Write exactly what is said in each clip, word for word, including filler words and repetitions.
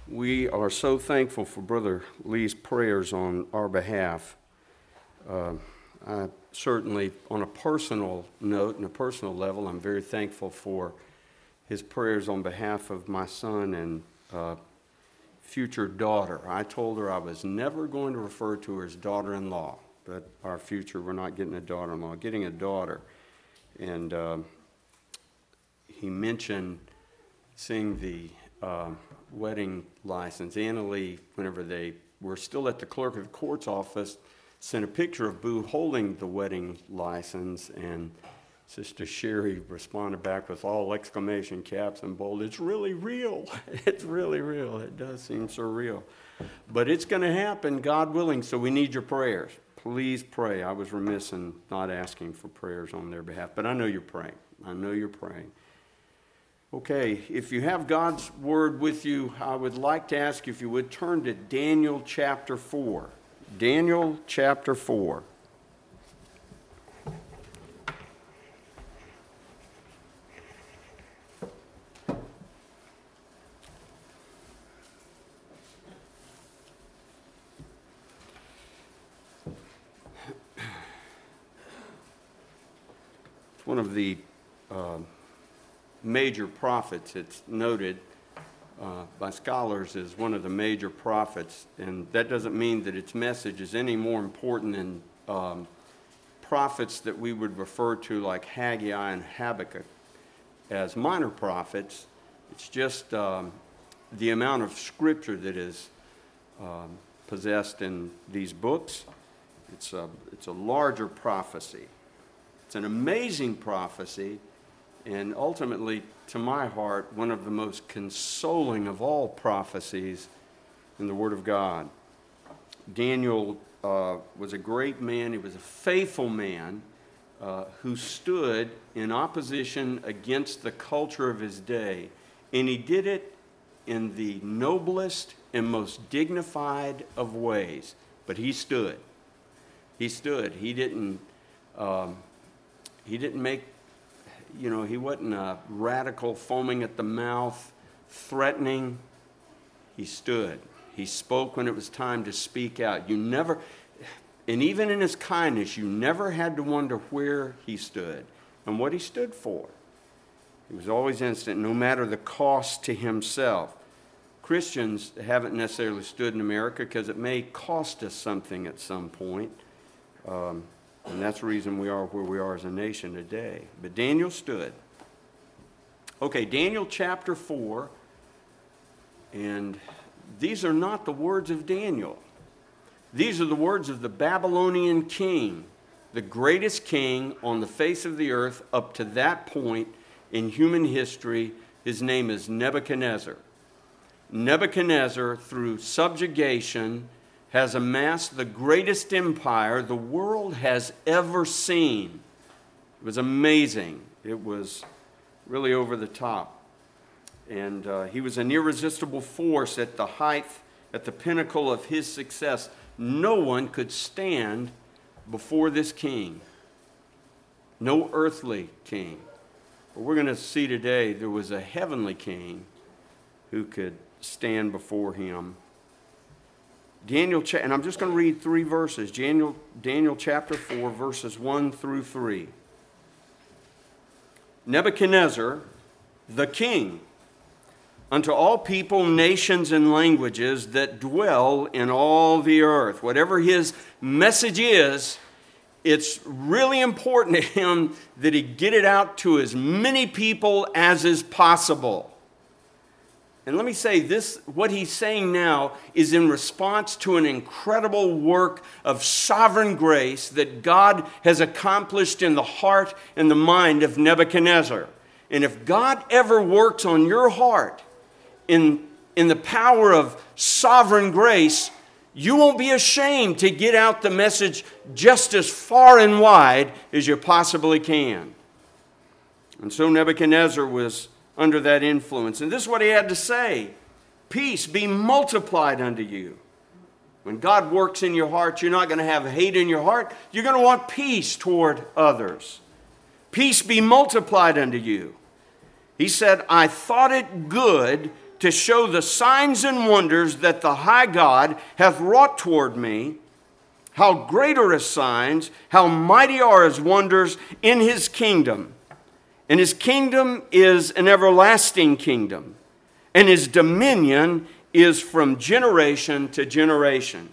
We are so thankful for Brother Lee's prayers on our behalf. Uh, I certainly, on a personal note and a personal level, I'm very thankful for his prayers on behalf of my son and uh, future daughter. I told her I was never going to refer to her as daughter-in-law, but our future, we're not getting a daughter-in-law, getting a daughter. And uh, he mentioned seeing the uh, wedding license. Anna Lee, whenever they were still at the clerk of the court's office, sent a picture of Boo holding the wedding license, and Sister Sherry responded back with all exclamation caps and bold, "It's really real. It's really real. It does seem so real." But it's going to happen, God willing, so we need your prayers. Please pray. I was remiss in not asking for prayers on their behalf, but I know you're praying. I know you're praying. Okay, if you have God's word with you, I would like to ask you if you would turn to Daniel chapter four. Daniel chapter four. It's one of the uh, major prophets. It's noted uh, by scholars as one of the major prophets, and that doesn't mean that its message is any more important than um, prophets that we would refer to like Haggai and Habakkuk as minor prophets. It's just um, the amount of scripture that is um, possessed in these books. It's a, it's a larger prophecy. It's an amazing prophecy, and ultimately, to my heart, one of the most consoling of all prophecies in the Word of God. Daniel uh, was a great man. He was a faithful man uh, who stood in opposition against the culture of his day, and he did it in the noblest and most dignified of ways. But he stood. He stood. He didn't. Um, he didn't make. You know, he wasn't a radical, foaming at the mouth, threatening. He stood. He spoke when it was time to speak out. You never, and even in his kindness, you never had to wonder where he stood and what he stood for. He was always instant, no matter the cost to himself. Christians haven't necessarily stood in America because it may cost us something at some point. Um, And that's the reason we are where we are as a nation today. But Daniel stood. Okay, Daniel chapter four. And these are not the words of Daniel. These are the words of the Babylonian king, the greatest king on the face of the earth up to that point in human history. His name is Nebuchadnezzar. Nebuchadnezzar, through subjugation, has amassed the greatest empire the world has ever seen. It was amazing. It was really over the top. And uh, he was an irresistible force at the height, at the pinnacle of his success. No one could stand before this king. No earthly king. But we're going to see today there was a heavenly king who could stand before him. Daniel, and I'm just going to read three verses. Daniel, Daniel chapter four, verses one through three. Nebuchadnezzar, the king, unto all people, nations, and languages that dwell in all the earth. Whatever his message is, it's really important to him that he get it out to as many people as is possible. And let me say this, what he's saying now is in response to an incredible work of sovereign grace that God has accomplished in the heart and the mind of Nebuchadnezzar. And if God ever works on your heart in, in the power of sovereign grace, you won't be ashamed to get out the message just as far and wide as you possibly can. And so Nebuchadnezzar was under that influence. And this is what he had to say. Peace be multiplied unto you. When God works in your heart, you're not going to have hate in your heart. You're going to want peace toward others. Peace be multiplied unto you. He said, I thought it good to show the signs and wonders that the high God hath wrought toward me. How great are his signs, how mighty are his wonders in his kingdom. And his kingdom is an everlasting kingdom, and his dominion is from generation to generation.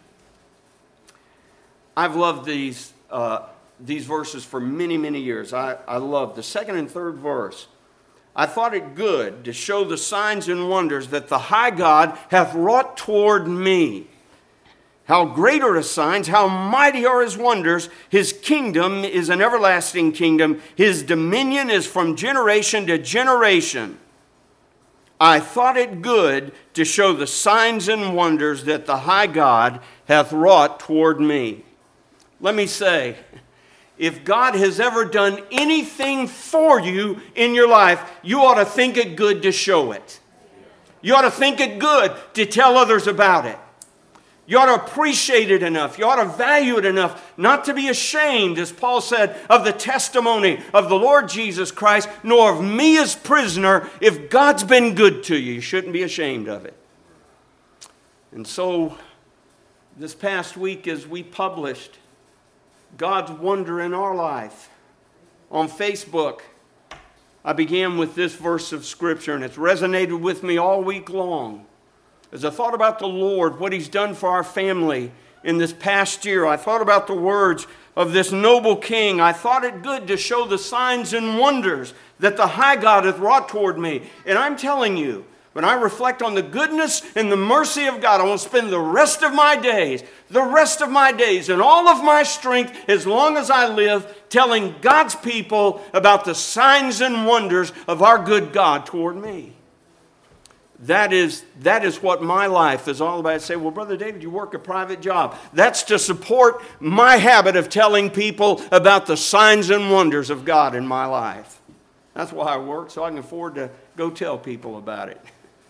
I've loved these uh, these verses for many, many years. I, I love the second and third verse. I thought it good to show the signs and wonders that the high God hath wrought toward me. How great are his signs, how mighty are his wonders. His kingdom is an everlasting kingdom. His dominion is from generation to generation. I thought it good to show the signs and wonders that the high God hath wrought toward me. Let me say, if God has ever done anything for you in your life, you ought to think it good to show it. You ought to think it good to tell others about it. You ought to appreciate it enough. You ought to value it enough not to be ashamed, as Paul said, of the testimony of the Lord Jesus Christ, nor of me as prisoner. If God's been good to you, you shouldn't be ashamed of it. And so, this past week as we published God's wonder in our life on Facebook, I began with this verse of Scripture, and it's resonated with me all week long. As I thought about the Lord, what he's done for our family in this past year, I thought about the words of this noble king. I thought it good to show the signs and wonders that the high God hath wrought toward me. And I'm telling you, when I reflect on the goodness and the mercy of God, I want to spend the rest of my days, the rest of my days, and all of my strength, as long as I live, telling God's people about the signs and wonders of our good God toward me. That is, that is what my life is all about. I say, well, Brother David, you work a private job. That's to support my habit of telling people about the signs and wonders of God in my life. That's why I work, so I can afford to go tell people about it.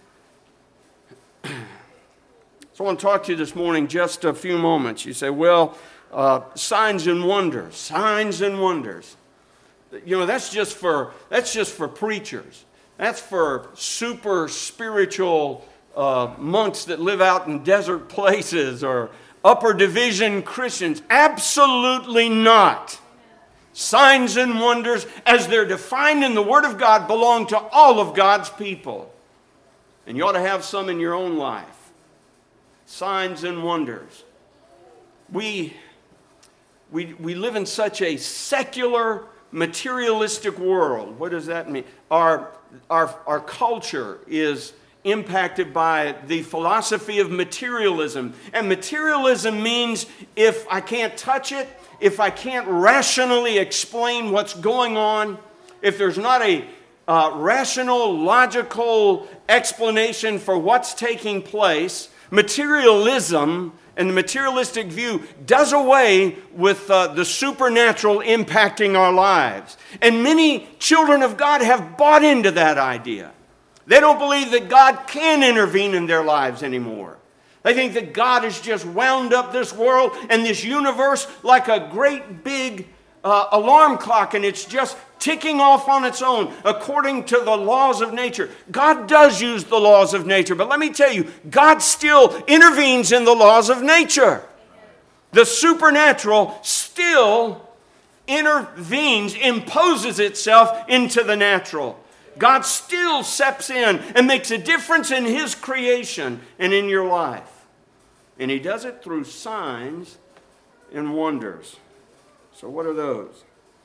So I want to talk to you this morning just a few moments. You say, well, uh, signs and wonders, signs and wonders. You know, that's just for that's just for preachers. That's for super spiritual uh, monks that live out in desert places or upper division Christians. Absolutely not. Signs and wonders, as they're defined in the Word of God, belong to all of God's people. And you ought to have some in your own life. Signs and wonders. We, we, we live in such a secular, materialistic world. What does that mean? Our, our, our culture is impacted by the philosophy of materialism. And materialism means if I can't touch it, if I can't rationally explain what's going on, if there's not a uh, rational, logical explanation for what's taking place, materialism and the materialistic view does away with uh, the supernatural impacting our lives. And many children of God have bought into that idea. They don't believe that God can intervene in their lives anymore. They think that God has just wound up this world and this universe like a great big uh, alarm clock, and it's just ticking off on its own according to the laws of nature. God does use the laws of nature, but let me tell you, God still intervenes in the laws of nature. The supernatural still intervenes, imposes itself into the natural. God still steps in and makes a difference in His creation and in your life. And He does it through signs and wonders. So what are those?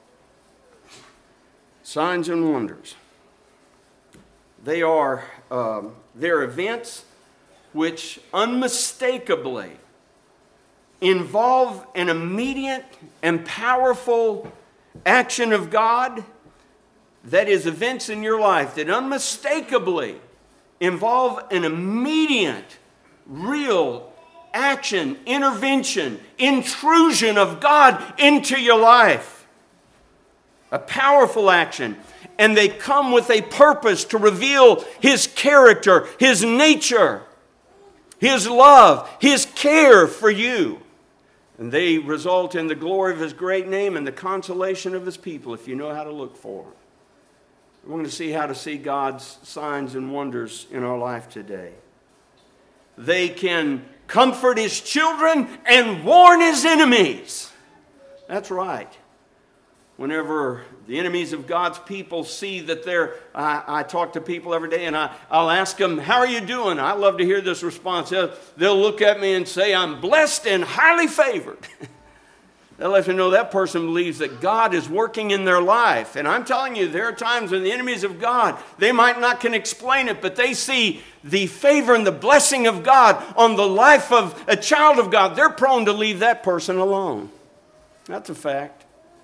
Signs and wonders. They are um, they're events which unmistakably involve an immediate and powerful action of God. That is, events in your life that unmistakably involve an immediate, real action, intervention, intrusion of God into your life. A powerful action. And they come with a purpose to reveal His character, His nature, His love, His care for you. And they result in the glory of His great name and the consolation of His people if you know how to look for them. We're going to see how to see God's signs and wonders in our life today. They can comfort His children and warn His enemies. That's right. Whenever the enemies of God's people see that they're, I, I talk to people every day and I, I'll ask them, how are you doing? I love to hear this response. They'll, they'll look at me and say, I'm blessed and highly favored. That lets me know that person believes that God is working in their life. And I'm telling you, there are times when the enemies of God, they might not can explain it, but they see the favor and the blessing of God on the life of a child of God. They're prone to leave that person alone. That's a fact.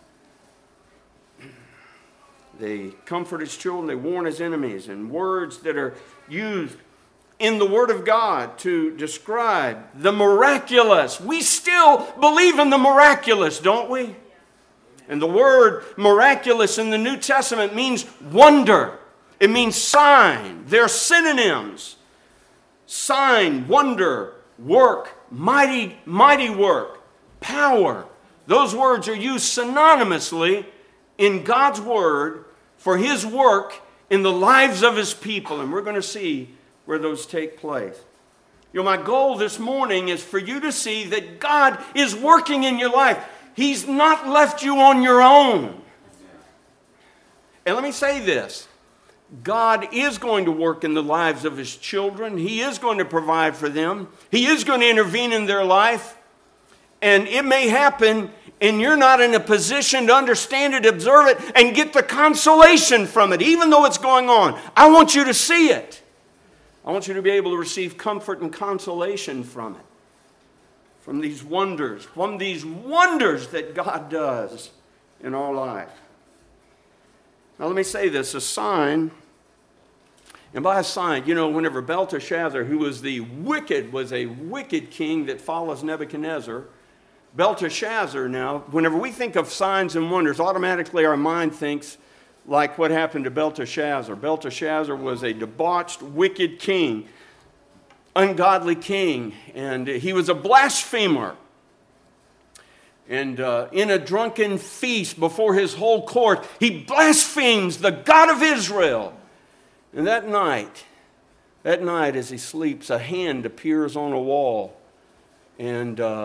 They comfort His children, they warn His enemies, and words that are used in the Word of God to describe the miraculous. We still believe in the miraculous, don't we? And the word miraculous in the New Testament means wonder. It means sign. They're synonyms. Sign, wonder, work, mighty, mighty work, power. Those words are used synonymously in God's Word for His work in the lives of His people. And we're going to see where those take place. You know, my goal this morning is for you to see that God is working in your life. He's not left you on your own. And let me say this. God is going to work in the lives of His children. He is going to provide for them. He is going to intervene in their life. And it may happen, and you're not in a position to understand it, observe it, and get the consolation from it, even though it's going on. I want you to see it. I want you to be able to receive comfort and consolation from it. From these wonders, from these wonders that God does in our life. Now let me say this, a sign, and by a sign, you know, whenever Belteshazzar, who was the wicked, was a wicked king that follows Nebuchadnezzar, Belteshazzar now, whenever we think of signs and wonders, automatically our mind thinks like what happened to Belteshazzar. Belteshazzar was a debauched, wicked king, ungodly king, and he was a blasphemer. And uh, in a drunken feast before his whole court, he blasphemes the God of Israel. And that night, that night as he sleeps, a hand appears on a wall, and uh,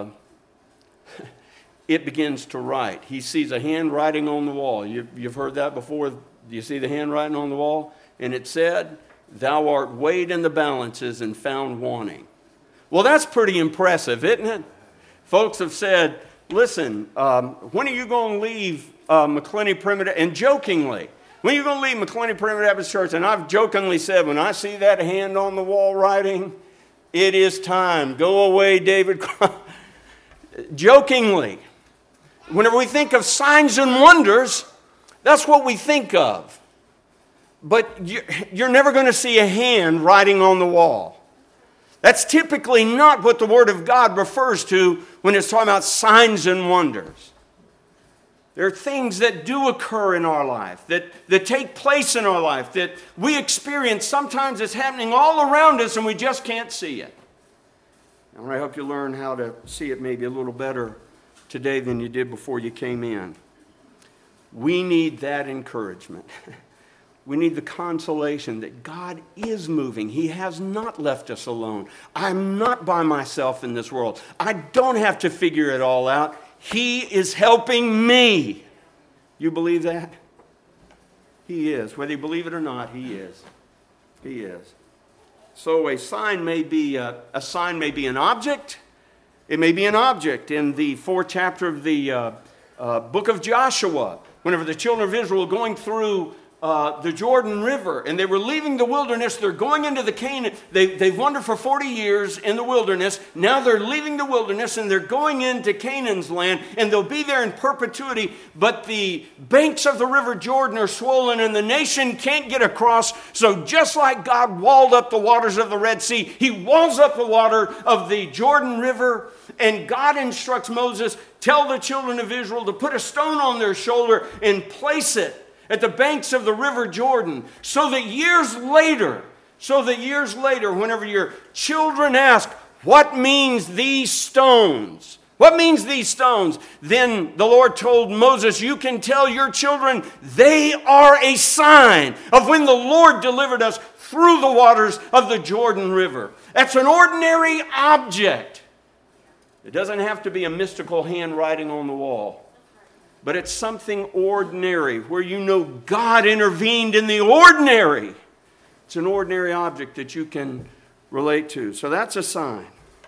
it begins to write. He sees a hand writing on the wall. You, you've heard that before. Do you see the hand writing on the wall? And it said, "Thou art weighed in the balances and found wanting." Well, that's pretty impressive, isn't it? Folks have said, listen, um, when are you going to leave uh, McClenny Primitive? And jokingly, when are you going to leave McClenny Primitive Baptist Church? And I've jokingly said, when I see that hand on the wall writing, it is time. Go away, David. Jokingly. Whenever we think of signs and wonders, that's what we think of. But you're never going to see a hand writing on the wall. That's typically not what the Word of God refers to when it's talking about signs and wonders. There are things that do occur in our life, that, that take place in our life, that we experience. Sometimes it's happening all around us and we just can't see it. And I hope you learn how to see it maybe a little better today than you did before you came in. We need that encouragement. We need the consolation that God is moving. He has not left us alone. I'm not by myself in this world. I don't have to figure it all out. He is helping me. You believe that? He is. Whether you believe it or not, He is. He is. So a sign may be a, a sign may be an object. It may be an object. In the fourth chapter of the uh, uh, book of Joshua, whenever the children of Israel were going through uh, the Jordan River and they were leaving the wilderness, they're going into the Canaan. They, they've wandered for forty years in the wilderness. Now they're leaving the wilderness and they're going into Canaan's land, and they'll be there in perpetuity. But the banks of the river Jordan are swollen and the nation can't get across. So just like God walled up the waters of the Red Sea, He walls up the water of the Jordan River. And God instructs Moses, tell the children of Israel to put a stone on their shoulder and place it at the banks of the river Jordan, so that years later, so that years later, whenever your children ask, what means these stones? What means these stones? Then the Lord told Moses, you can tell your children they are a sign of when the Lord delivered us through the waters of the Jordan River. That's an ordinary object. It doesn't have to be a mystical handwriting on the wall. But it's something ordinary where you know God intervened in the ordinary. It's an ordinary object that you can relate to. So that's a sign.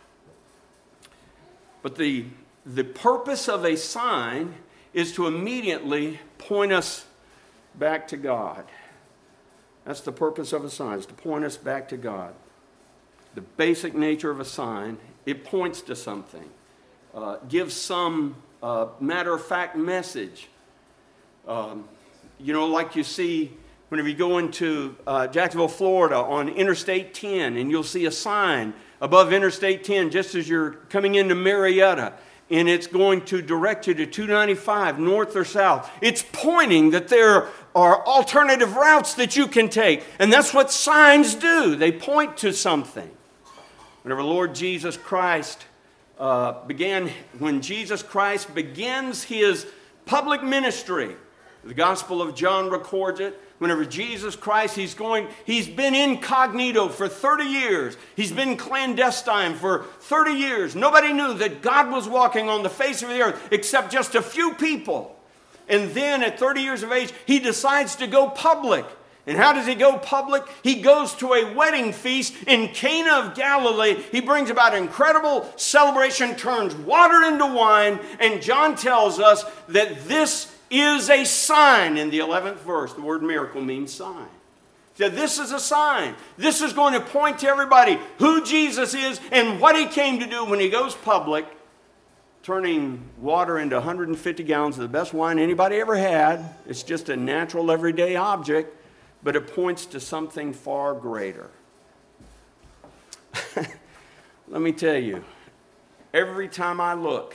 But the, the purpose of a sign is to immediately point us back to God. That's the purpose of a sign, is to point us back to God. The basic nature of a sign, it points to something. Uh, gives some uh, matter-of-fact message. Um, you know, like you see whenever you go into uh, Jacksonville, Florida on Interstate ten, and you'll see a sign above Interstate ten just as you're coming into Marietta, and it's going to direct you to two ninety-five, north or south. It's pointing that there are alternative routes that you can take. And that's what signs do. They point to something. Whenever Lord Jesus Christ uh, began, when Jesus Christ begins his public ministry, the Gospel of John records it. Whenever Jesus Christ, he's going, he's been incognito for thirty years. He's been clandestine for thirty years. Nobody knew that God was walking on the face of the earth except just a few people. And then at thirty years of age, he decides to go public. And how does he go public? He goes to a wedding feast in Cana of Galilee. He brings about incredible celebration, turns water into wine, and John tells us that this is a sign in the eleventh verse. The word miracle means sign. He said, this is a sign. This is going to point to everybody who Jesus is and what he came to do when he goes public, turning water into one hundred fifty gallons of the best wine anybody ever had. It's just a natural everyday object, but it points to something far greater. Let me tell you, every time I look,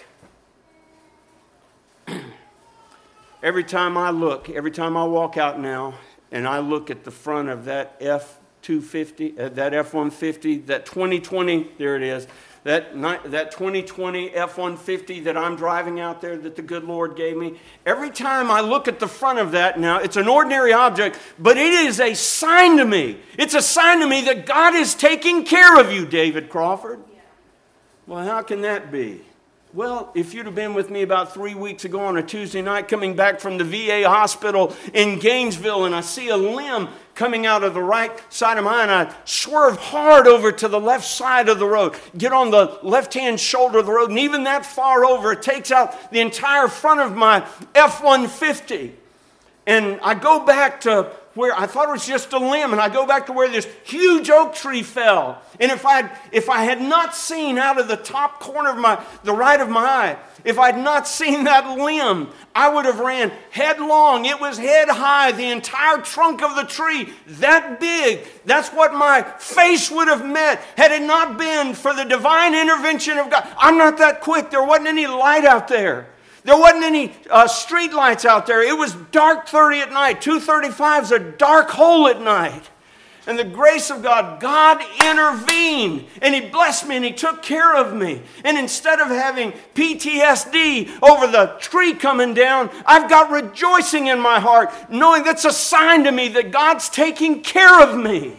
Every time I look, every time I walk out now, and I look at the front of that F two fifty, uh, that F one fifty, that twenty twenty, there it is, that, that twenty twenty F one fifty that I'm driving out there that the good Lord gave me, every time I look at the front of that now, it's an ordinary object, but it is a sign to me. It's a sign to me that God is taking care of you, David Crawford. Well, how can that be? Well, if you'd have been with me about three weeks ago on a Tuesday night coming back from the V A hospital in Gainesville, and I see a limb coming out of the right side of mine, I swerve hard over to the left side of the road, get on the left-hand shoulder of the road, and even that far over, it takes out the entire front of my F one fifty. And I go back to where I thought it was just a limb, and I go back to where this huge oak tree fell. And if I if I had not seen out of the top corner of my the right of my eye, if I had not seen that limb, I would have ran headlong. It was head high, the entire trunk of the tree, that big. That's what my face would have met had it not been for the divine intervention of God. I'm not that quick. There wasn't any light out there. There wasn't any uh, street lights out there. It was dark thirty at night. two thirty-five is a dark hole at night. And the grace of God, God intervened. And he blessed me and he took care of me. And instead of having P T S D over the tree coming down, I've got rejoicing in my heart, knowing that's a sign to me that God's taking care of me.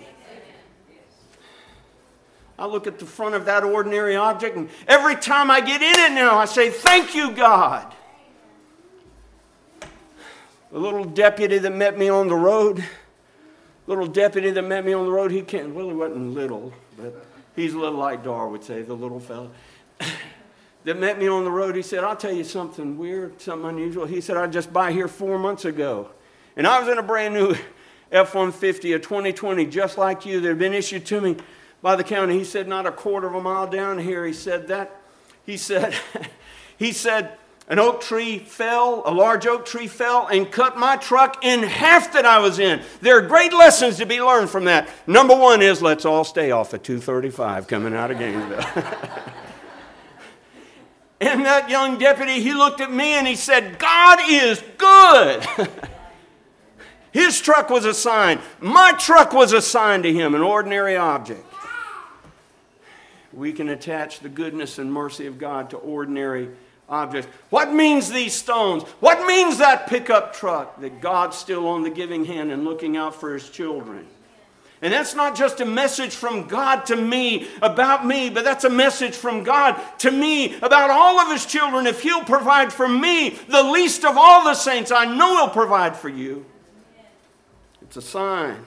I look at the front of that ordinary object, and every time I get in it now, I say, thank you, God. The little deputy that met me on the road, little deputy that met me on the road, he can't, well, he wasn't little, but he's a little like Dar would say, the little fella. That met me on the road, he said, I'll tell you something weird, something unusual. He said, I just bought here four months ago. And I was in a brand new F one fifty, a twenty twenty, just like you, that had been issued to me by the county. He said, not a quarter of a mile down here. He said that. He said, he said, an oak tree fell, a large oak tree fell and cut my truck in half that I was in. There are great lessons to be learned from that. Number one is let's all stay off at two thirty-five coming out of Gainesville. And that young deputy, he looked at me and he said, God is good. His truck was a sign. My truck was a sign to him, an ordinary object. We can attach the goodness and mercy of God to ordinary objects. What means these stones? What means that pickup truck? That God's still on the giving hand and looking out for His children. And that's not just a message from God to me about me, but that's a message from God to me about all of His children. If He'll provide for me, the least of all the saints, I know He'll provide for you. It's a sign.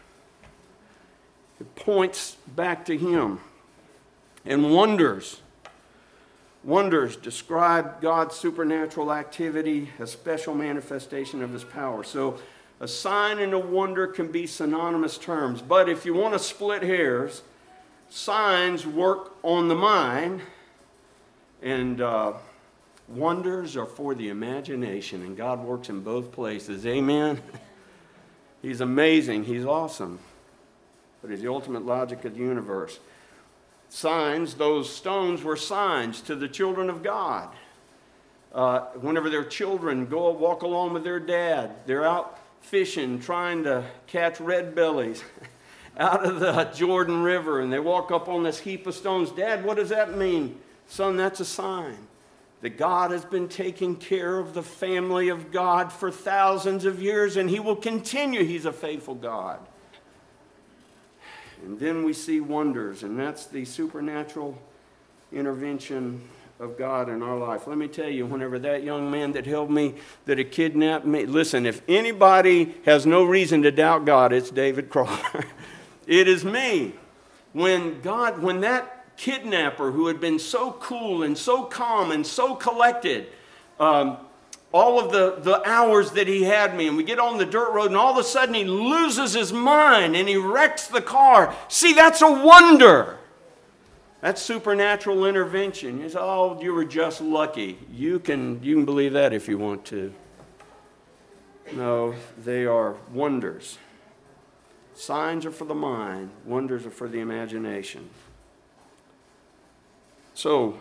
It points back to Him. And wonders. Wonders describe God's supernatural activity, a special manifestation of His power. So a sign and a wonder can be synonymous terms. But if you want to split hairs, signs work on the mind, and uh, wonders are for the imagination. And God works in both places. Amen? He's amazing. He's awesome. But He's the ultimate logic of the universe. Signs, those stones were signs to the children of God. Uh, whenever their children go walk along with their dad, they're out fishing, trying to catch red bellies out of the Jordan River, and they walk up on this heap of stones. Dad, what does that mean? Son, that's a sign that God has been taking care of the family of God for thousands of years, and He will continue. He's a faithful God. And then we see wonders, and that's the supernatural intervention of God in our life. Let me tell you, whenever that young man that held me, that had kidnapped me, listen, if anybody has no reason to doubt God, it's David Crawler. It is me. When God, when that kidnapper who had been so cool and so calm and so collected, um, all of the, the hours that he had me, and we get on the dirt road, and all of a sudden he loses his mind and he wrecks the car. See, that's a wonder. That's supernatural intervention. You say, oh, you were just lucky. You can, you can believe that if you want to. No, they are wonders. Signs are for the mind. Wonders are for the imagination. So,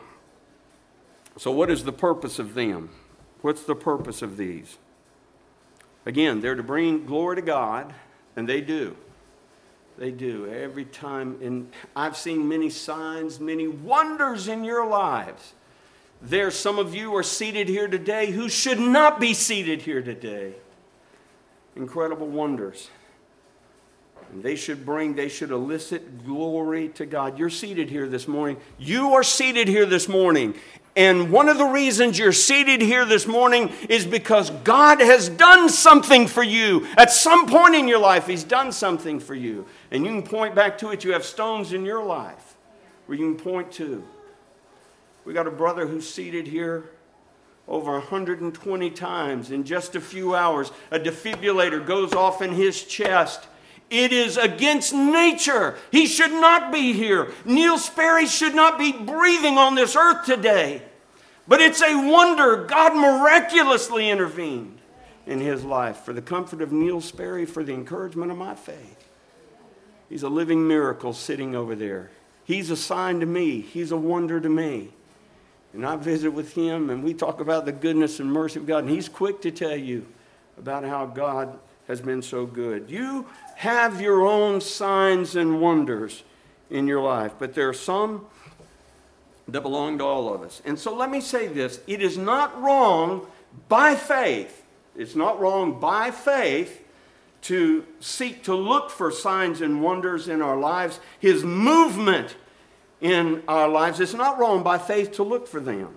so what is the purpose of them? What's the purpose of these? Again, they're to bring glory to God, and they do. They do. Every time. And I've seen many signs, many wonders in your lives. There's some of you are seated here today who should not be seated here today. Incredible wonders. And they should bring, they should elicit glory to God. You're seated here this morning. You are seated here this morning. And one of the reasons you're seated here this morning is because God has done something for you. At some point in your life, He's done something for you. And you can point back to it. You have stones in your life where you can point to. We got a brother who's seated here over one hundred twenty times in just a few hours. A defibrillator goes off in his chest. It is against nature. He should not be here. Neil Sperry should not be breathing on this earth today. But it's a wonder. God miraculously intervened in his life for the comfort of Neil Sperry, for the encouragement of my faith. He's a living miracle sitting over there. He's a sign to me. He's a wonder to me. And I visit with him, and we talk about the goodness and mercy of God. And he's quick to tell you about how God has been so good. You have your own signs and wonders in your life, but there are some that belong to all of us. And so let me say this. It is not wrong by faith. It's not wrong by faith to seek to look for signs and wonders in our lives. His movement in our lives, it's not wrong by faith to look for them.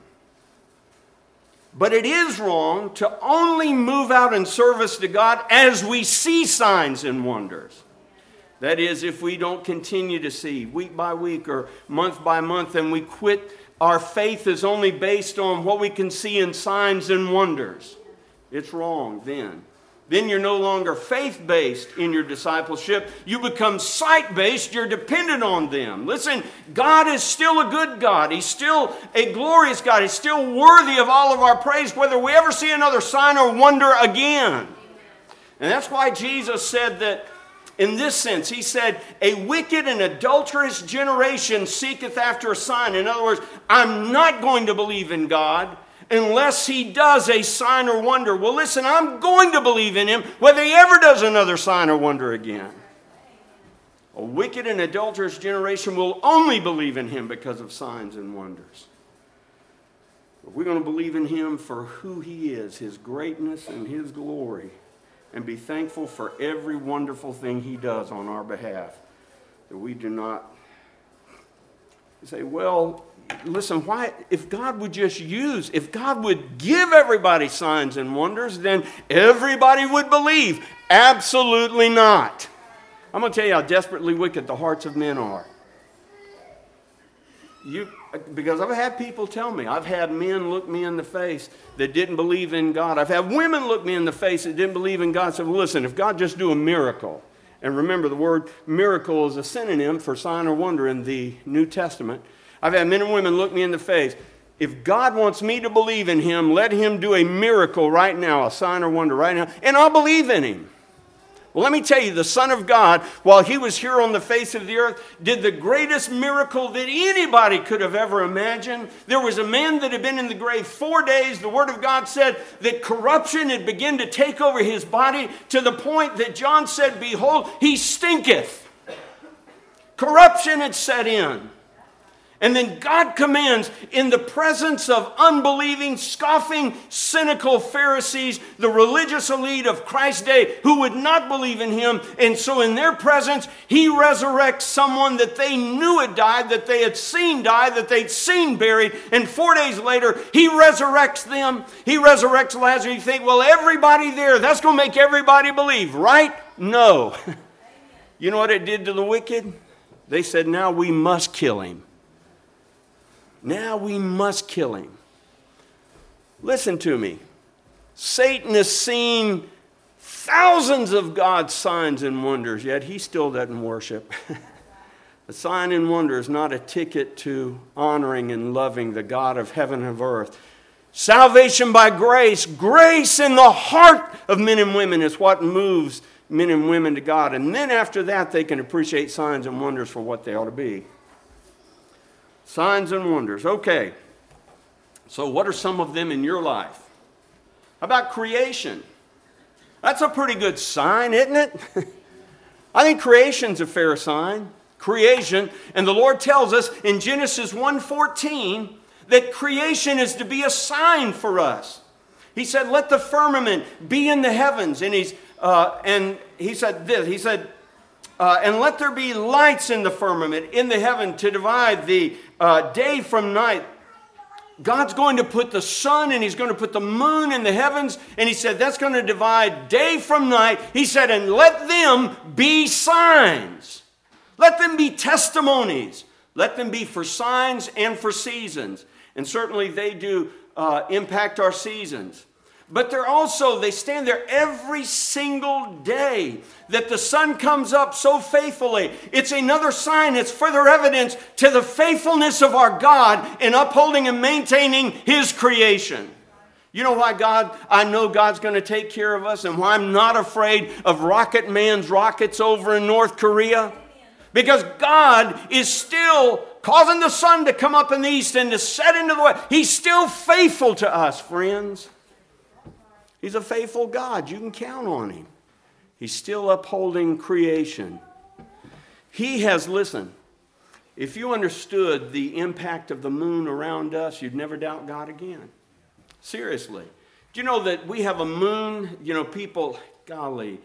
But it is wrong to only move out in service to God as we see signs and wonders. That is, if we don't continue to see week by week or month by month, and we quit, our faith is only based on what we can see in signs and wonders. It's wrong then. Then you're no longer faith-based in your discipleship. You become sight-based. You're dependent on them. Listen, God is still a good God. He's still a glorious God. He's still worthy of all of our praise, whether we ever see another sign or wonder again. And that's why Jesus said that, in this sense, He said, a wicked and adulterous generation seeketh after a sign. In other words, I'm not going to believe in God unless He does a sign or wonder. Well, listen, I'm going to believe in Him whether He ever does another sign or wonder again. A wicked and adulterous generation will only believe in him because of signs and wonders. But we're going to believe in him for who he is, his greatness and his glory, and be thankful for every wonderful thing he does on our behalf. That we do not say, well, listen, why, if God would just use, if God would give everybody signs and wonders, then everybody would believe. Absolutely not. I'm going to tell you how desperately wicked the hearts of men are. You, because I've had people tell me, I've had men look me in the face that didn't believe in God. I've had women look me in the face that didn't believe in God. Said, well, listen, if God just do a miracle, and remember the word miracle is a synonym for sign or wonder in the New Testament. I've had men and women look me in the face. If God wants me to believe in him, let him do a miracle right now, a sign or wonder right now, and I'll believe in him. Well, let me tell you, the Son of God, while he was here on the face of the earth, did the greatest miracle that anybody could have ever imagined. There was a man that had been in the grave four days. The Word of God said that corruption had begun to take over his body to the point that John said, behold, he stinketh. Corruption had set in. And then God commands, in the presence of unbelieving, scoffing, cynical Pharisees, the religious elite of Christ's day who would not believe in him. And so in their presence, he resurrects someone that they knew had died, that they had seen die, that they'd seen buried. And four days later, he resurrects them. He resurrects Lazarus. You think, well, everybody there, that's going to make everybody believe, right? No. You know what it did to the wicked? They said, now we must kill him. Now we must kill him. Listen to me. Satan has seen thousands of God's signs and wonders, yet he still doesn't worship. The sign and wonder is not a ticket to honoring and loving the God of heaven and of earth. Salvation by grace, grace in the heart of men and women is what moves men and women to God. And then after that, they can appreciate signs and wonders for what they ought to be. Signs and wonders. Okay. So what are some of them in your life? How about creation? That's a pretty good sign, isn't it? I think creation's a fair sign. Creation. And the Lord tells us in Genesis one fourteen that creation is to be a sign for us. He said, let the firmament be in the heavens. And, he's, uh, and he said this. He said, Uh, and let there be lights in the firmament, in the heaven, to divide the uh, day from night. God's going to put the sun and he's going to put the moon in the heavens. And he said that's going to divide day from night. He said, and let them be signs. Let them be testimonies. Let them be for signs and for seasons. And certainly they do uh, impact our seasons. But they're also, they stand there every single day that the sun comes up so faithfully. It's another sign, it's further evidence to the faithfulness of our God in upholding and maintaining his creation. You know why God, I know God's going to take care of us and why I'm not afraid of Rocket Man's rockets over in North Korea? Because God is still causing the sun to come up in the east and to set into the west. He's still faithful to us, friends. He's a faithful God. You can count on him. He's still upholding creation. He has, listen, if you understood the impact of the moon around us, you'd never doubt God again. Seriously. Do you know that we have a moon? You know, people, golly,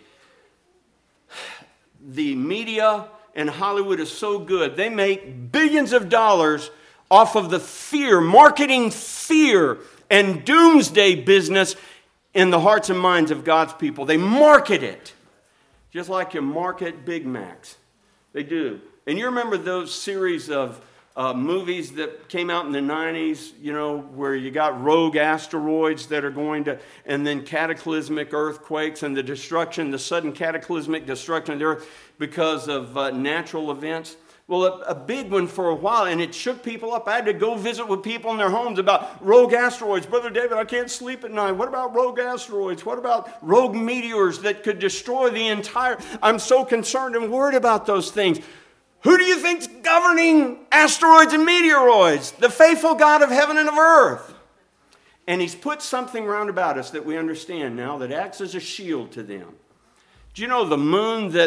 the media and Hollywood is so good. They make billions of dollars off of the fear, marketing fear and doomsday business in the hearts and minds of God's people. They market it. Just like you market Big Macs. They do. And you remember those series of uh, movies that came out in the nineties, you know, where you got rogue asteroids that are going to, and then cataclysmic earthquakes and the destruction, the sudden cataclysmic destruction of the earth because of uh, natural events. Well, a, a big one for a while, and it shook people up. I had to go visit with people in their homes about rogue asteroids. Brother David, I can't sleep at night. What about rogue asteroids? What about rogue meteors that could destroy the entire... I'm so concerned and worried about those things. Who do you think's governing asteroids and meteoroids? The faithful God of heaven and of earth. And he's put something round about us that we understand now that acts as a shield to them. Do you know the moon that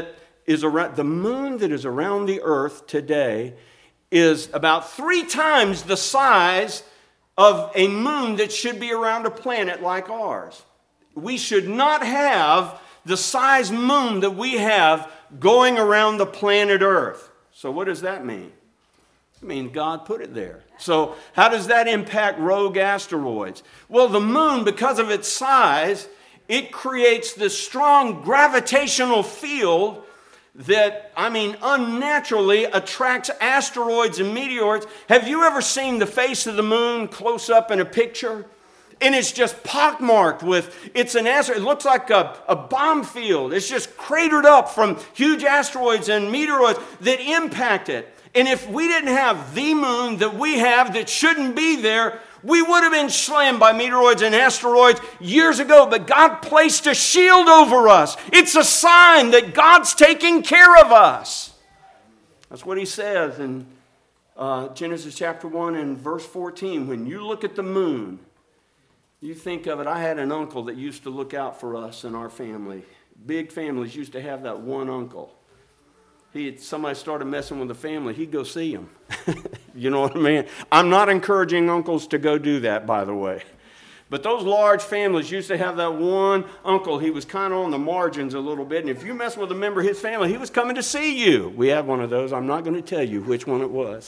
is around, the moon that is around the earth today is about three times the size of a moon that should be around a planet like ours. We should not have the size moon that we have going around the planet Earth. So what does that mean? It means God put it there. So how does that impact rogue asteroids? Well, the moon, because of its size, it creates this strong gravitational field that, I mean, unnaturally attracts asteroids and meteors. Have you ever seen the face of the moon close up in a picture? And it's just pockmarked with, it's an asteroid. It looks like a, a bomb field. It's just cratered up from huge asteroids and meteoroids that impact it. And if we didn't have the moon that we have that shouldn't be there, we would have been slammed by meteoroids and asteroids years ago. But God placed a shield over us. It's a sign that God's taking care of us. That's what he says in uh, Genesis chapter one and verse fourteen. When you look at the moon, you think of it. I had an uncle that used to look out for us and our family. Big families used to have that one uncle. He had, somebody started messing with the family, he'd go see him. You know what I mean? I'm not encouraging uncles to go do that, by the way. But those large families used to have that one uncle. He was kind of on the margins a little bit. And if you mess with a member of his family, he was coming to see you. We had one of those. I'm not going to tell you which one it was.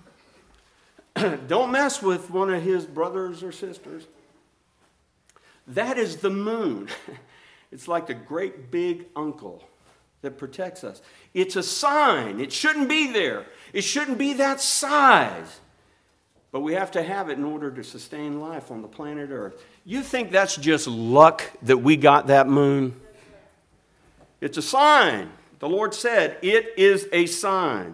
Don't mess with one of his brothers or sisters. That is the moon. It's like the great big uncle that protects us. It's a sign. It shouldn't be there. It shouldn't be that size. But we have to have it in order to sustain life on the planet Earth. You think that's just luck that we got that moon? It's a sign. The Lord said it is a sign.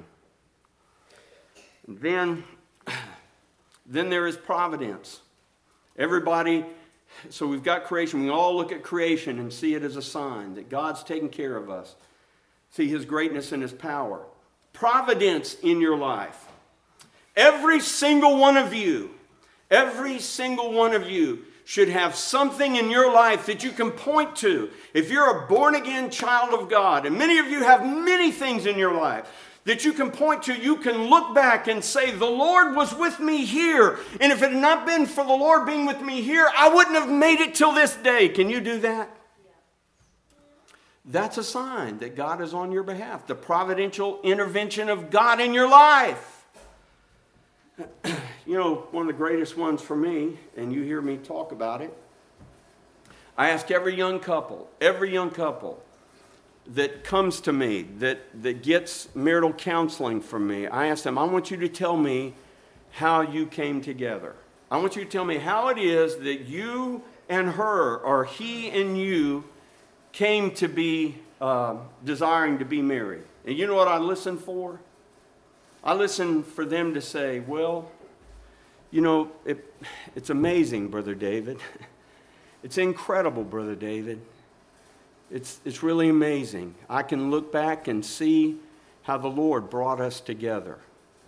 Then, then there is providence. Everybody, so we've got creation. We all look at creation and see it as a sign that God's taking care of us. See his greatness and his power. Providence in your life. Every single one of you, every single one of you should have something in your life that you can point to. If you're a born-again child of God, and many of you have many things in your life that you can point to, you can look back and say, the Lord was with me here. And if it had not been for the Lord being with me here, I wouldn't have made it till this day. Can you do that? That's a sign that God is on your behalf. The providential intervention of God in your life. You know, one of the greatest ones for me, and you hear me talk about it, I ask every young couple, every young couple that comes to me, that, that gets marital counseling from me, I ask them, I want you to tell me how you came together. I want you to tell me how it is that you and her, or he and you, came to be uh, desiring to be married. And you know what I listen for? I listen for them to say, well, you know, it, it's amazing, Brother David. It's incredible, Brother David. It's, it's really amazing. I can look back and see how the Lord brought us together.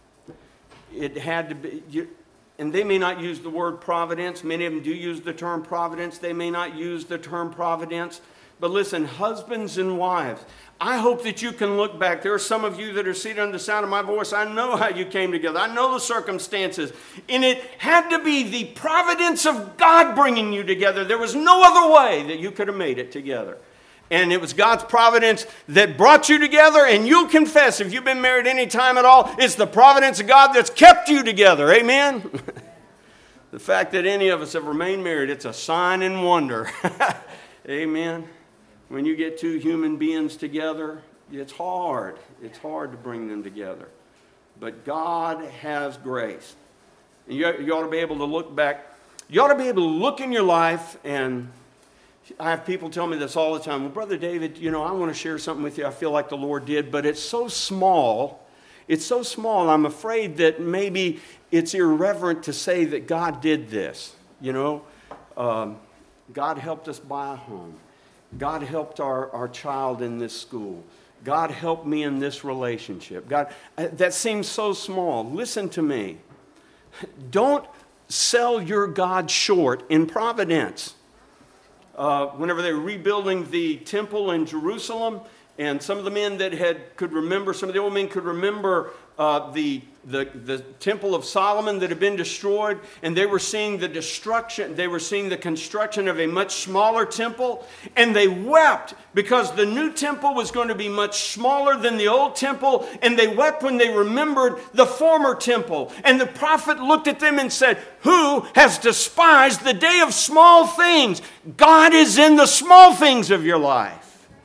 It had to be, you, and they may not use the word providence. Many of them do use the term providence. They may not use the term providence. But listen, husbands and wives, I hope that you can look back. There are some of you that are seated under the sound of my voice. I know how you came together. I know the circumstances. And it had to be the providence of God bringing you together. There was no other way that you could have made it together. And it was God's providence that brought you together. And you'll confess, if you've been married any time at all, it's the providence of God that's kept you together. Amen? The fact that any of us have remained married, it's a sign and wonder. Amen? When you get two human beings together, it's hard. It's hard to bring them together. But God has grace. And you, you ought to be able to look back. You ought to be able to look in your life, and I have people tell me this all the time. Well, Brother David, you know, I want to share something with you I feel like the Lord did, but it's so small. It's so small, I'm afraid that maybe it's irreverent to say that God did this. You know, um, God helped us buy a home. God helped our, our child in this school. God helped me in this relationship. God, that seems so small. Listen to me. Don't sell your God short in providence. Uh, whenever they were rebuilding the temple in Jerusalem, And some of the men that had could remember, some of the old men could remember uh, the, the, the Temple of Solomon that had been destroyed. And they were seeing the destruction, they were seeing the construction of a much smaller temple. And they wept because the new temple was going to be much smaller than the old temple. And they wept when they remembered the former temple. And the prophet looked at them and said, "Who has despised the day of small things?" God is in the small things of your life.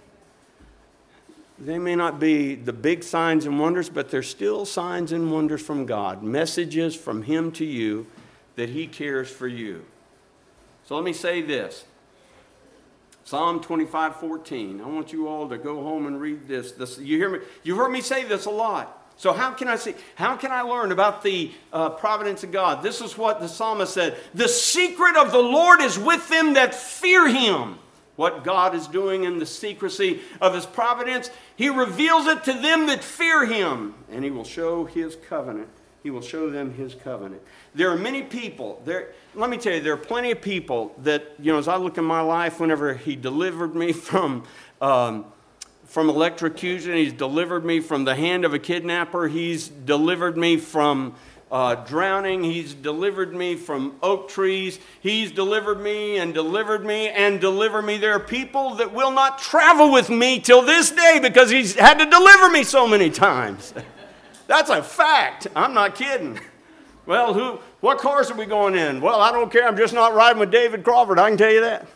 They may not be the big signs and wonders, but they're still signs and wonders from God. Messages from Him to you that He cares for you. So let me say this. Psalm twenty-five fourteen. I want you all to go home and read this. this you hear me? You've heard me say this a lot. So how can I see? How can I learn about the uh, providence of God? This is what the psalmist said. The secret of the Lord is with them that fear Him. What God is doing in the secrecy of His providence, He reveals it to them that fear Him. And He will show His covenant. He will show them His covenant. There are many people, there, let me tell you, there are plenty of people that, you know, as I look in my life, whenever He delivered me from, um, from electrocution, He's delivered me from the hand of a kidnapper, He's delivered me from Uh, drowning. He's delivered me from oak trees. He's delivered me and delivered me and delivered me. There are people that will not travel with me till this day because He's had to deliver me so many times. That's a fact. I'm not kidding. Well, who? What cars are we going in? Well, I don't care. I'm just not riding with David Crawford. I can tell you that.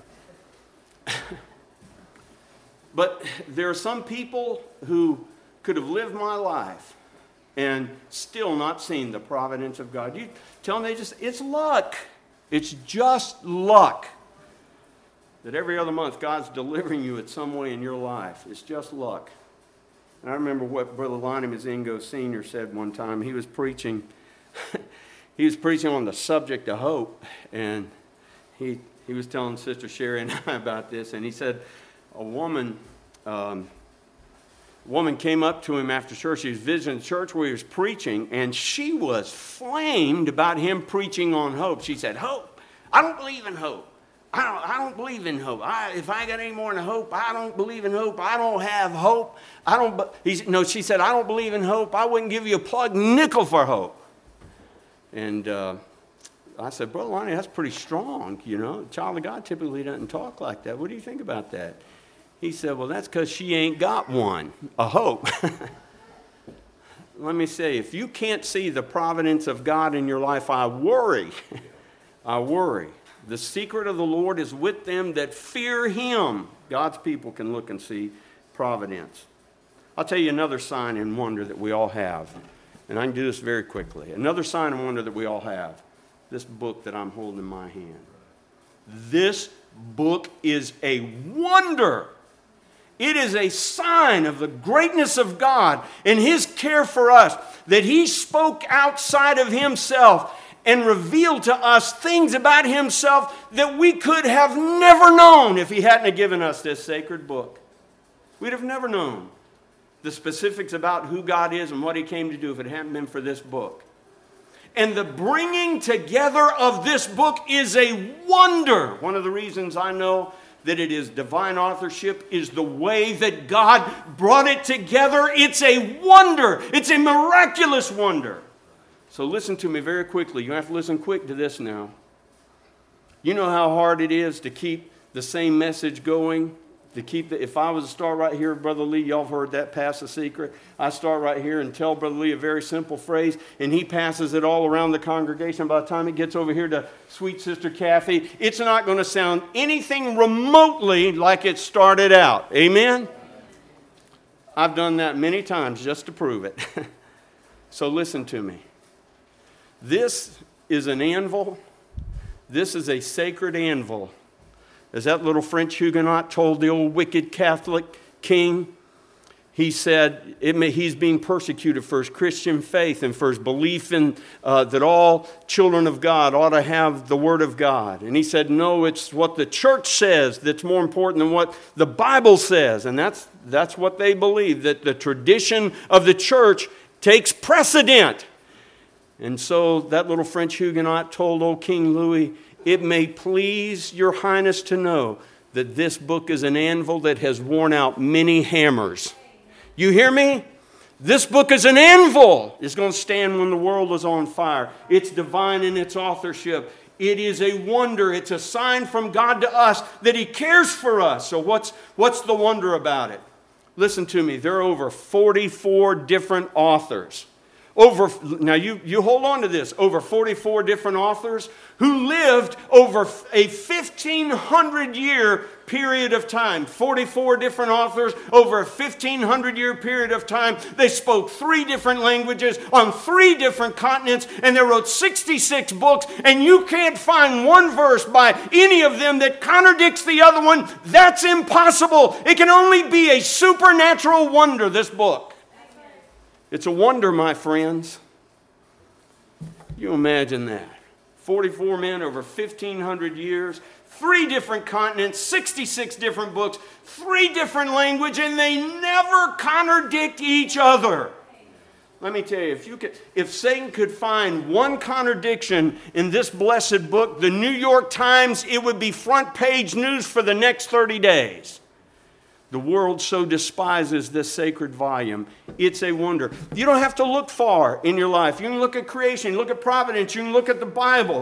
But there are some people who could have lived my life and still not seen the providence of God. You tell them they just, it's luck. It's just luck that every other month God's delivering you in some way in your life. It's just luck. And I remember what Brother Lonnie Mazingo Senior said one time. He was preaching, he was preaching on the subject of hope, and he he was telling Sister Sherry and I about this, and he said a woman. Um, woman came up to him after church. He was visiting the church where he was preaching, and she was flamed about him preaching on hope. She said, "Hope? I don't believe in hope. I don't, I don't believe in hope. I, if I got any more than hope, I don't believe in hope. I don't have hope. I don't." He's, no, she said, "I don't believe in hope. I wouldn't give you a plug nickel for hope." And uh, I said, "Brother Lonnie, that's pretty strong. You know, a child of God typically doesn't talk like that. What do you think about that?" He said, "Well, that's because she ain't got one, a hope." Let me say, if you can't see the providence of God in your life, I worry. I worry. The secret of the Lord is with them that fear Him. God's people can look and see providence. I'll tell you another sign and wonder that we all have. And I can do this very quickly. Another sign and wonder that we all have. This book that I'm holding in my hand. This book is a wonder. It is a sign of the greatness of God and His care for us, that He spoke outside of Himself and revealed to us things about Himself that we could have never known if He hadn't given us this sacred book. We'd have never known the specifics about who God is and what He came to do if it hadn't been for this book. And the bringing together of this book is a wonder. One of the reasons I know that it is divine authorship is the way that God brought it together. It's a wonder. It's a miraculous wonder. So listen to me very quickly. You have to listen quick to this now. You know how hard it is to keep the same message going? To keep the, if I was to start right here, Brother Lee, y'all have heard that, pass the secret. I start right here and tell Brother Lee a very simple phrase, and he passes it all around the congregation. By the time it gets over here to sweet Sister Kathy, it's not going to sound anything remotely like it started out. Amen? I've done that many times just to prove it. So listen to me. This is an anvil. This is a sacred anvil. As that little French Huguenot told the old wicked Catholic king, he said it may, he's being persecuted for his Christian faith and for his belief in uh, that all children of God ought to have the Word of God. And he said, no, it's what the church says that's more important than what the Bible says. And that's, that's what they believe, that the tradition of the church takes precedent. And so that little French Huguenot told old King Louis, it may please your highness to know that this book is an anvil that has worn out many hammers. You hear me? This book is an anvil. It's going to stand when the world is on fire. It's divine in its authorship. It is a wonder. It's a sign from God to us that He cares for us. So what's, what's the wonder about it? Listen to me. There are over forty-four different authors. Over, now you, you hold on to this. Over forty-four different authors who lived over a fifteen hundred year period of time. forty-four different authors over a fifteen hundred year period of time. They spoke three different languages on three different continents, and they wrote sixty-six books, and you can't find one verse by any of them that contradicts the other one. That's impossible. It can only be a supernatural wonder, this book. It's a wonder, my friends. You imagine that. forty-four men over fifteen hundred years, three different continents, sixty-six different books, three different languages, and they never contradict each other. Let me tell you, if you could, if Satan could find one contradiction in this blessed book, the New York Times, it would be front page news for the next thirty days. The world so despises this sacred volume. It's a wonder. You don't have to look far in your life. You can look at creation, look at providence, you can look at the Bible.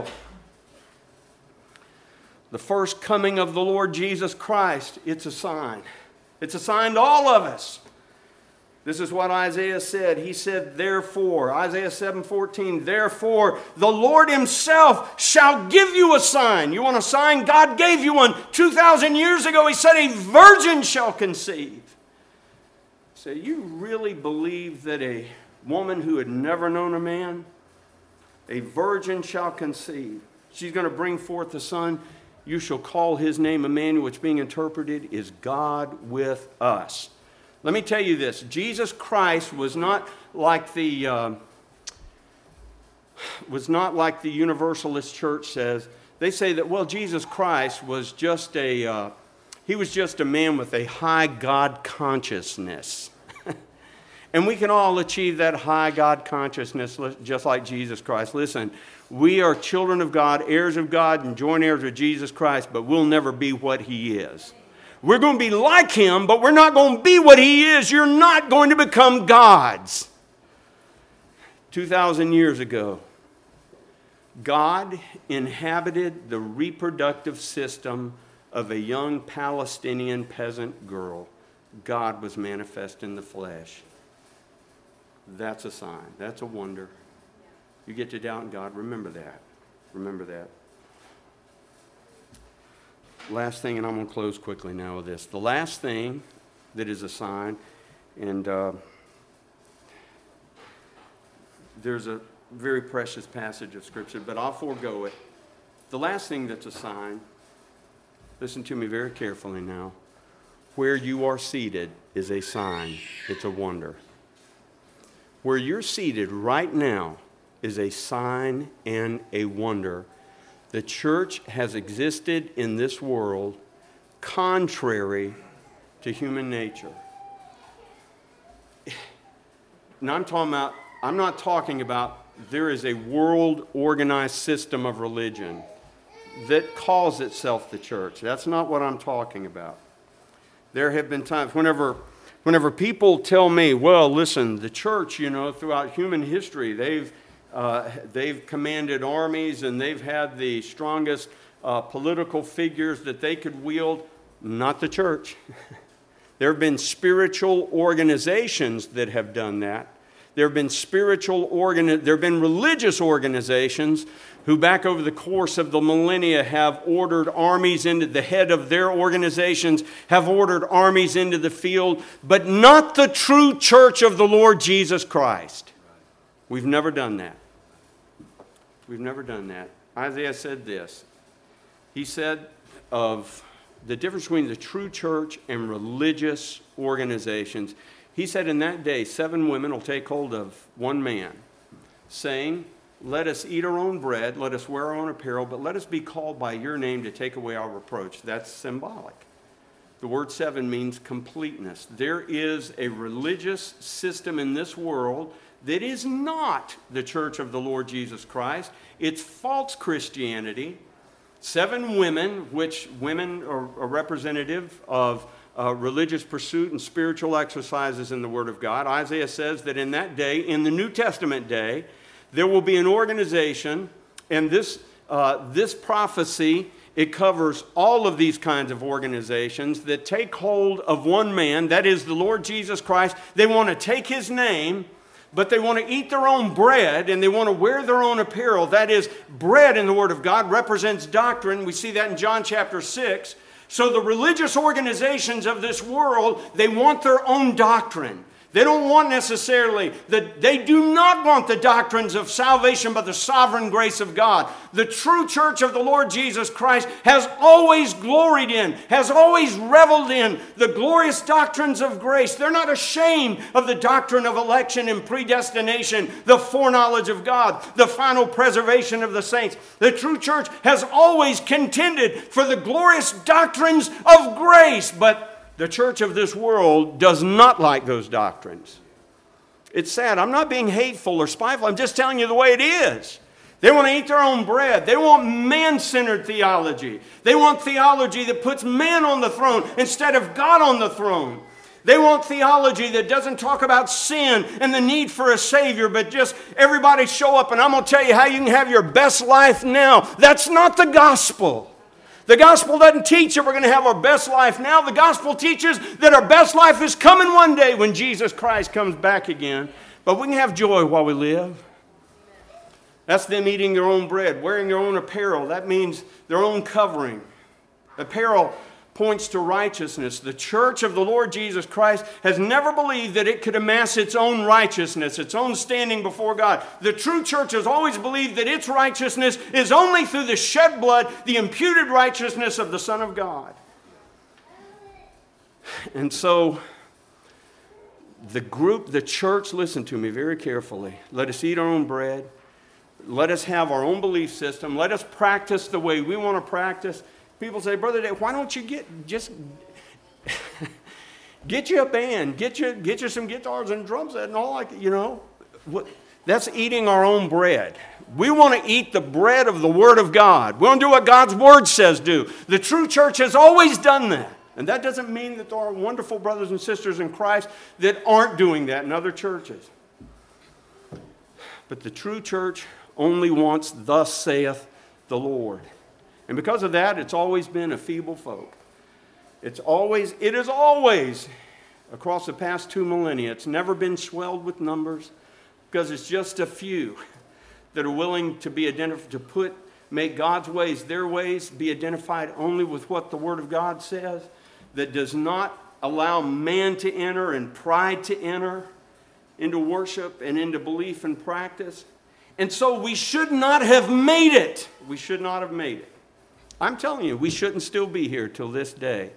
The first coming of the Lord Jesus Christ, it's a sign. It's a sign to all of us. This is what Isaiah said. He said, therefore, Isaiah seven fourteen, therefore, the Lord Himself shall give you a sign. You want a sign? God gave you one. two thousand years ago, He said, a virgin shall conceive. So you really believe that a woman who had never known a man, a virgin shall conceive. She's going to bring forth a son. You shall call his name Emmanuel, which being interpreted is God with us. Let me tell you this. Jesus Christ was not like the uh, was not like the Universalist Church says. They say that, well, Jesus Christ was just a uh, he was just a man with a high God consciousness. And we can all achieve that high God consciousness just like Jesus Christ. Listen, we are children of God, heirs of God, and joint heirs with Jesus Christ, but we'll never be what He is. We're going to be like Him, but we're not going to be what He is. You're not going to become gods. two thousand years ago, God inhabited the reproductive system of a young Palestinian peasant girl. God was manifest in the flesh. That's a sign. That's a wonder. You get to doubt in God, remember that. Remember that. Last thing, and I'm going to close quickly now with this. The last thing that is a sign, and uh, there's a very precious passage of Scripture, but I'll forego it. The last thing that's a sign, listen to me very carefully now. Where you are seated is a sign. It's a wonder. Where you're seated right now is a sign and a wonder. The church has existed in this world contrary to human nature. Now I'm talking about, I'm not talking about there is a world organized system of religion that calls itself the church. That's not what I'm talking about. There have been times whenever whenever people tell me, well, listen, the church, you know, throughout human history, they've Uh, they've commanded armies and they've had the strongest uh, political figures that they could wield. Not the church. There have been spiritual organizations that have done that. There have been spiritual organi- there have been religious organizations who back over the course of the millennia have ordered armies into the head of their organizations, have ordered armies into the field, but not the true church of the Lord Jesus Christ. We've never done that. We've never done that. Isaiah said this. He said of the difference between the true church and religious organizations. He said in that day, seven women will take hold of one man, saying, let us eat our own bread, let us wear our own apparel, but let us be called by your name to take away our reproach. That's symbolic. The word seven means completeness. There is a religious system in this world that is not the church of the Lord Jesus Christ. It's false Christianity. Seven women, which women are, are representative of uh, religious pursuit and spiritual exercises in the Word of God. Isaiah says that in that day, in the New Testament day, there will be an organization, and this, uh, this prophecy, it covers all of these kinds of organizations that take hold of one man, that is the Lord Jesus Christ. They want to take his name, but they want to eat their own bread and they want to wear their own apparel. That is, bread in the Word of God represents doctrine. We see that in John chapter six. So the religious organizations of this world, they want their own doctrine. They don't want necessarily, the, they do not want the doctrines of salvation by the sovereign grace of God. The true church of the Lord Jesus Christ has always gloried in, has always reveled in the glorious doctrines of grace. They're not ashamed of the doctrine of election and predestination, the foreknowledge of God, the final preservation of the saints. The true church has always contended for the glorious doctrines of grace, but the church of this world does not like those doctrines. It's sad. I'm not being hateful or spiteful. I'm just telling you the way it is. They want to eat their own bread. They want man-centered theology. They want theology that puts man on the throne instead of God on the throne. They want theology that doesn't talk about sin and the need for a Savior, but just everybody show up and I'm going to tell you how you can have your best life now. That's not the gospel. The gospel doesn't teach that we're going to have our best life now. The gospel teaches that our best life is coming one day when Jesus Christ comes back again. But we can have joy while we live. That's them eating their own bread, wearing their own apparel. That means their own covering. Apparel points to righteousness. The church of the Lord Jesus Christ has never believed that it could amass its own righteousness, its own standing before God. The true church has always believed that its righteousness is only through the shed blood, the imputed righteousness of the Son of God. And so, the group, the church, listen to me very carefully. Let us eat our own bread. Let us have our own belief system. Let us practice the way we want to practice. People say, Brother Dave, why don't you get just get you a band, get you get you some guitars and drum set and all like you know. What, that's eating our own bread. We want to eat the bread of the Word of God. We want to do what God's Word says do. The true church has always done that. And that doesn't mean that there are wonderful brothers and sisters in Christ that aren't doing that in other churches. But the true church only wants, thus saith the Lord. And because of that, it's always been a feeble folk. It's always, it is always, across the past two millennia, it's never been swelled with numbers because it's just a few that are willing to be identified, to put, make God's ways their ways, be identified only with what the Word of God says, that does not allow man to enter and pride to enter into worship and into belief and practice. And so we should not have made it. We should not have made it. I'm telling you, we shouldn't still be here till this day.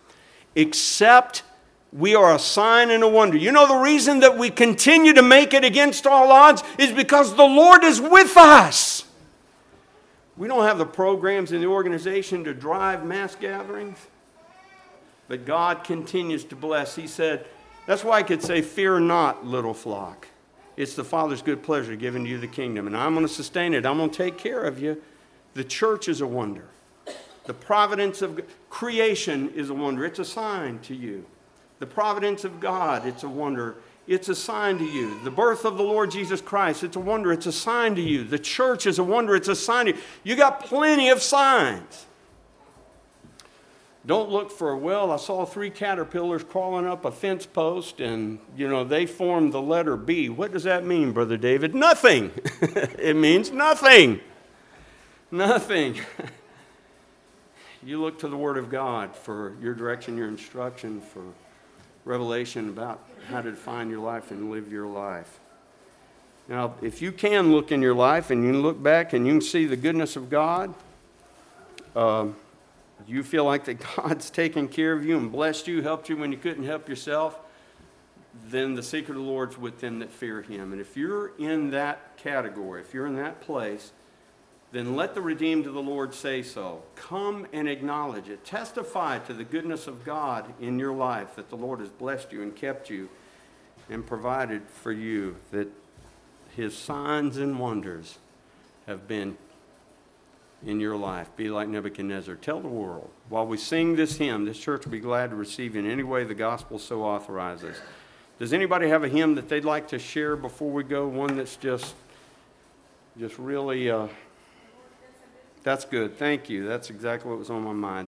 Except we are a sign and a wonder. You know the reason that we continue to make it against all odds is because the Lord is with us. We don't have the programs in the organization to drive mass gatherings. But God continues to bless. He said, that's why I could say, fear not, little flock. It's the Father's good pleasure giving you the kingdom. And I'm going to sustain it. I'm going to take care of you. The church is a wonder. The providence of creation is a wonder. It's a sign to you. The providence of God, it's a wonder. It's a sign to you. The birth of the Lord Jesus Christ, it's a wonder. It's a sign to you. The church is a wonder. It's a sign to you. You got plenty of signs. Don't look for, well, I saw three caterpillars crawling up a fence post and, you know, they formed the letter B. What does that mean, Brother David? Nothing. It means nothing. Nothing. You look to the Word of God for your direction, your instruction, for revelation about how to define your life and live your life. Now, if you can look in your life and you can look back and you can see the goodness of God, uh, you feel like that God's taken care of you and blessed you, helped you when you couldn't help yourself, then the secret of the Lord's with them that fear Him. And if you're in that category, if you're in that place, then let the redeemed of the Lord say so. Come and acknowledge it. Testify to the goodness of God in your life, that the Lord has blessed you and kept you and provided for you, that His signs and wonders have been in your life. Be like Nebuchadnezzar. Tell the world. While we sing this hymn, this church will be glad to receive in any way the gospel so authorizes. Does anybody have a hymn that they'd like to share before we go? One that's just, just really, uh, that's good. Thank you. That's exactly what was on my mind.